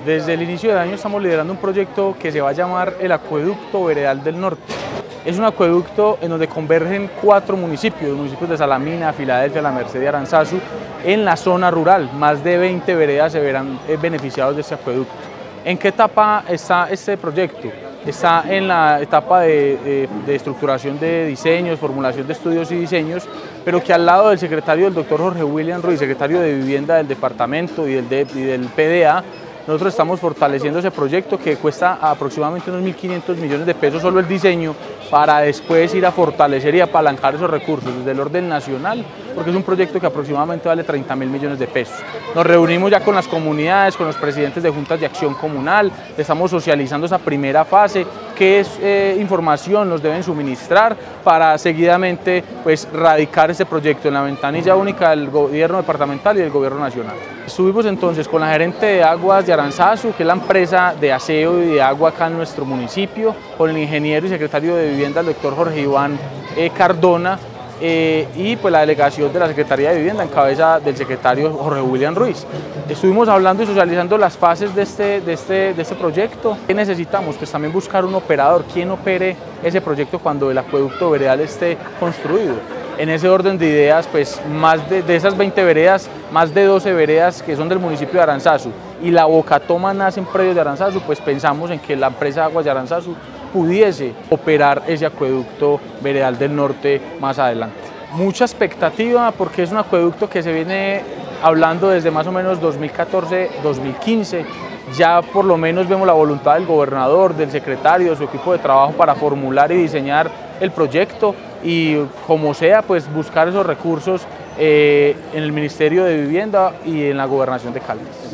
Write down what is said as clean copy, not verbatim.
Desde el inicio del año estamos liderando un proyecto que se va a llamar el Acueducto Veredal del Norte. Es un acueducto en donde convergen 4 municipios de Salamina, Filadelfia, La Merced y Aranzazu, en la zona rural. Más de 20 veredas se verán beneficiados de este acueducto. ¿En qué etapa está este proyecto? Está en la etapa de estructuración de diseños, formulación de estudios y diseños, pero que al lado del secretario, el doctor Jorge William Ruiz, secretario de Vivienda del departamento y del PDA, nosotros estamos fortaleciendo ese proyecto que cuesta aproximadamente unos 1.500 millones de pesos solo el diseño, para después ir a fortalecer y apalancar esos recursos desde el orden nacional, porque es un proyecto que aproximadamente vale 30.000 millones de pesos. Nos reunimos ya con las comunidades, con los presidentes de juntas de acción comunal, estamos socializando esa primera fase, qué información nos deben suministrar para seguidamente radicar este proyecto en la ventanilla única del gobierno departamental y del gobierno nacional. Estuvimos entonces con la gerente de aguas de Aranzazu, que es la empresa de aseo y de agua acá en nuestro municipio, con el ingeniero y secretario de Vivienda, el doctor Jorge Iván Cardona, y pues la delegación de la Secretaría de Vivienda en cabeza del secretario Jorge William Ruiz. Estuvimos hablando y socializando las fases de este proyecto. ¿Qué necesitamos? Pues también buscar un operador, quien opere ese proyecto cuando el acueducto veredal esté construido. En ese orden de ideas, pues de esas 20 veredas, más de 12 veredas que son del municipio de Aranzazu y la Bocatoma nace en predios de Aranzazu, pues pensamos en que la empresa Aguas de Aranzazu pudiese operar ese acueducto veredal del norte más adelante. Mucha expectativa porque es un acueducto que se viene hablando desde más o menos 2014-2015. Ya por lo menos vemos la voluntad del gobernador, del secretario, de su equipo de trabajo para formular y diseñar el proyecto y como sea pues buscar esos recursos en el Ministerio de Vivienda y en la Gobernación de Caldas.